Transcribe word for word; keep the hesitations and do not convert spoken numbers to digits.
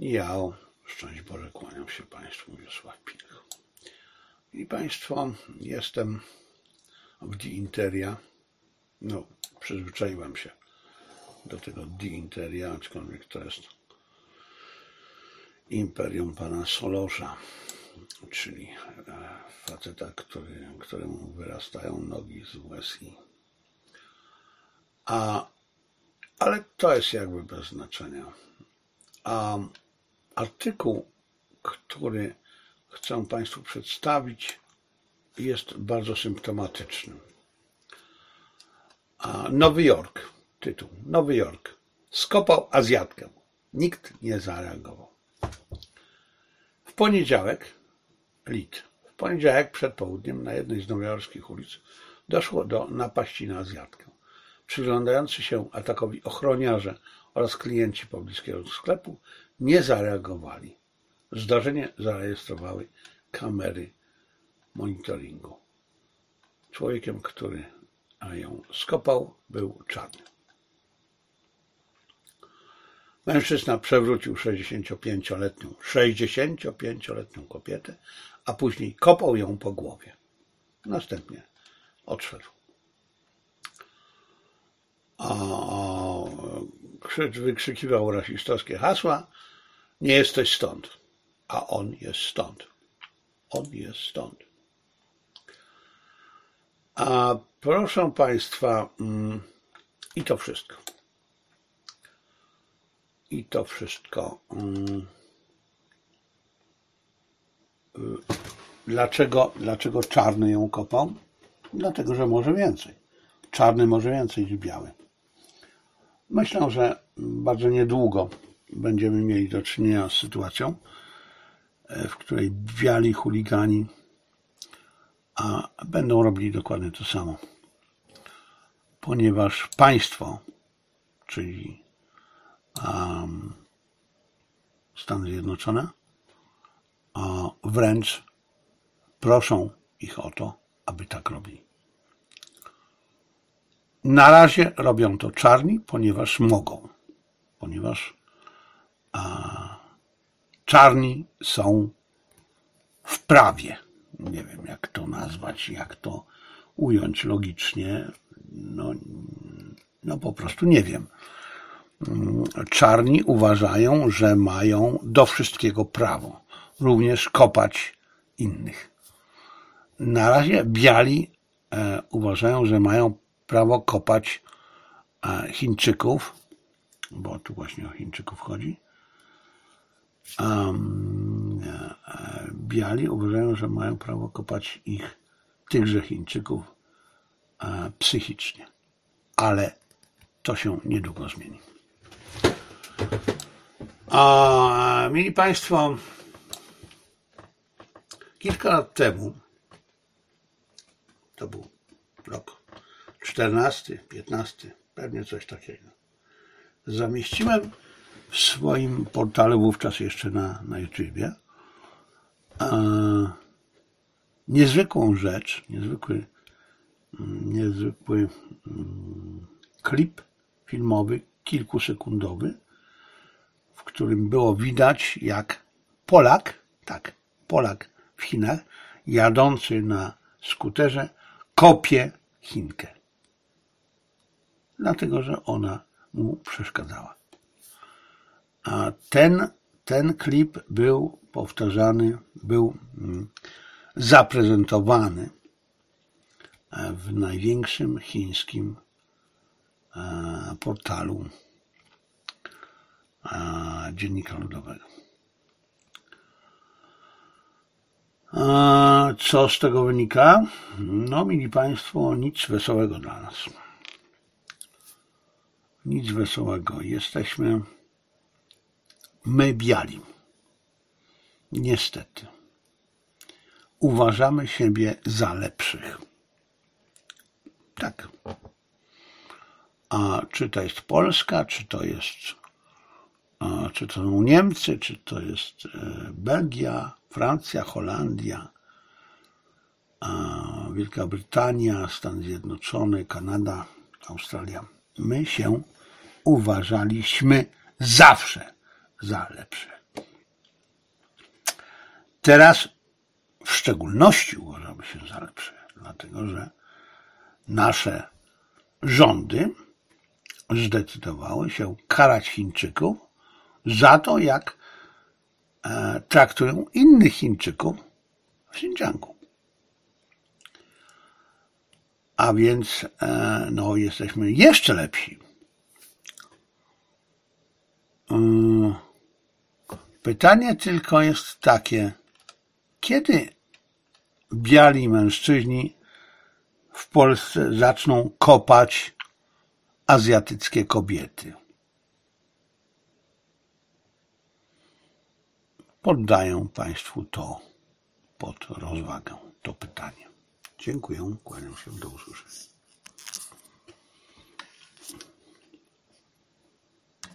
Jao, szczęść Boże, kłaniam się Państwu, Wiesław Pilch. I Państwo, jestem w Die Interia. No, przyzwyczaiłem się do tego Die Interia, aczkolwiek to jest imperium pana Solorza, czyli faceta, który, któremu wyrastają nogi z U S I. A, ale to jest jakby bez znaczenia. A artykuł, który chcę Państwu przedstawić, jest bardzo symptomatyczny. A Nowy Jork, tytuł, Nowy Jork, skopał Azjatkę. Nikt nie zareagował. W poniedziałek, lit, w poniedziałek przed południem na jednej z nowojorskich ulic doszło do napaści na Azjatkę. Przyglądający się atakowi ochroniarze oraz klienci pobliskiego sklepu nie zareagowali. Zdarzenie zarejestrowały kamery monitoringu. Człowiekiem, który ją skopał, był czarny. Mężczyzna przewrócił sześćdziesięciopięcioletnią, sześćdziesięciopięcioletnią kobietę, a później kopał ją po głowie. Następnie odszedł. A wykrzykiwał rasistowskie hasła: nie jesteś stąd, a on jest stąd. On jest stąd. A proszę Państwa, i to wszystko. I to wszystko. Dlaczego, dlaczego czarny ją kopał? Dlatego, że może więcej. Czarny może więcej niż biały. Myślę, że bardzo niedługo będziemy mieli do czynienia z sytuacją, w której biali chuligani a będą robili dokładnie to samo. Ponieważ państwo, czyli um, Stany Zjednoczone, a wręcz proszą ich o to, aby tak robili. Na razie robią to czarni, ponieważ mogą. Ponieważ a, czarni są w prawie. Nie wiem, jak to nazwać, jak to ująć logicznie. No, no po prostu nie wiem. Czarni uważają, że mają do wszystkiego prawo. Również kopać innych. Na razie biali e, uważają, że mają prawo kopać e, Chińczyków, bo tu właśnie o Chińczyków chodzi. Um, e, biali uważają, że mają prawo kopać ich, tychże Chińczyków, e, psychicznie. Ale to się niedługo zmieni. A, mili Państwo, kilka lat temu, to był rok czternasty, piętnasty, pewnie coś takiego, zamieściłem w swoim portalu, wówczas jeszcze na, na YouTubie, e, niezwykłą rzecz, niezwykły, niezwykły mm, klip filmowy, kilkusekundowy, w którym było widać, jak Polak, tak, Polak w Chinach, jadący na skuterze, kopie Chinkę. Dlatego, że ona mu przeszkadzała. A ten, ten klip był powtarzany, był zaprezentowany w największym chińskim portalu Dziennika Ludowego. Co z tego wynika? No, mili Państwo, nic wesołego dla nas. Nic wesołego. Jesteśmy my biali. Niestety. Uważamy siebie za lepszych. Tak. A czy to jest Polska, czy to jest, a, czy to są Niemcy, czy to jest e, Belgia, Francja, Holandia, a, Wielka Brytania, Stany Zjednoczone, Kanada, Australia. My się uważaliśmy zawsze za lepsze. Teraz w szczególności uważamy się za lepsze, dlatego że nasze rządy zdecydowały się karać Chińczyków za to, jak e, traktują innych Chińczyków w Xinjiangu. A więc e, no, jesteśmy jeszcze lepsi. E, pytanie tylko jest takie, kiedy biali mężczyźni w Polsce zaczną kopać azjatyckie kobiety? Poddaję Państwu to pod rozwagę, to pytanie. Dziękuję, kłaniam się, do usłyszenia.